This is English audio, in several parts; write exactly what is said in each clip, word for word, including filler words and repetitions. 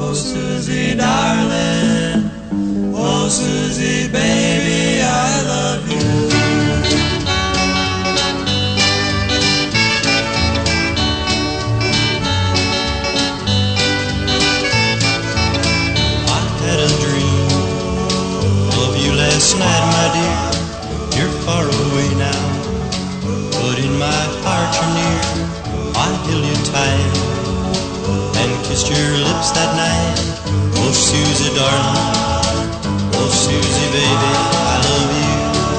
Oh, Susie, darling, oh, Susie, baby, I love you. I had a dream of you last night, my dear. You're far away now, but in my heart you're near. I held you tight and kissed your lips that night. Oh, Susie, darling, oh, Susie, baby, I love you.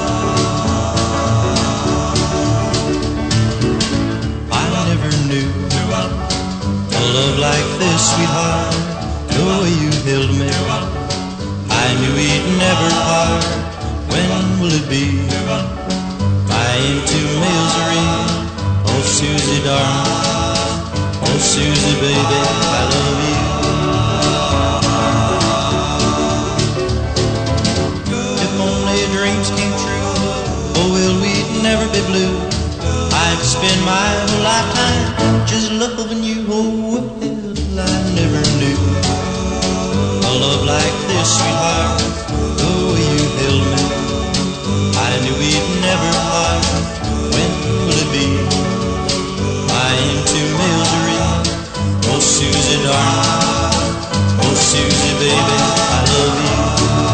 I never knew a love like this, sweetheart. The way you held me, I knew we'd never part. When will it be? My empty mail's a ring. Oh, Susie, darling, oh, Susie, baby, I love you. If only dreams came true, oh, well, we'd never be blue. I'd spend my whole lifetime just loving you. Oh, well, I never knew a love like this, sweetheart. The way you held me, I knew we'd never part. When will it be? My empty mail's a ring. Oh, Susie, darling, oh, Susie, baby, I love you.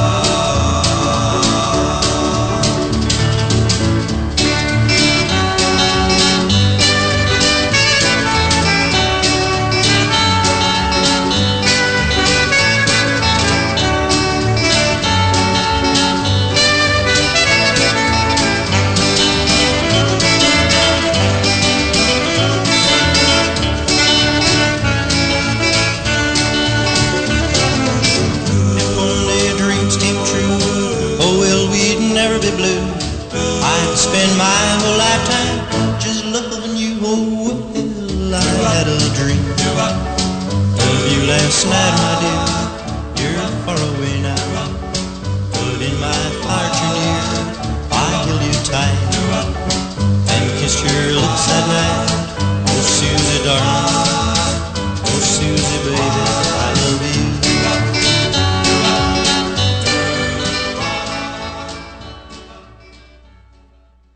Never be blue. I'd spend my whole lifetime just loving you. Oh, well, I had a dream of you last night, my dear.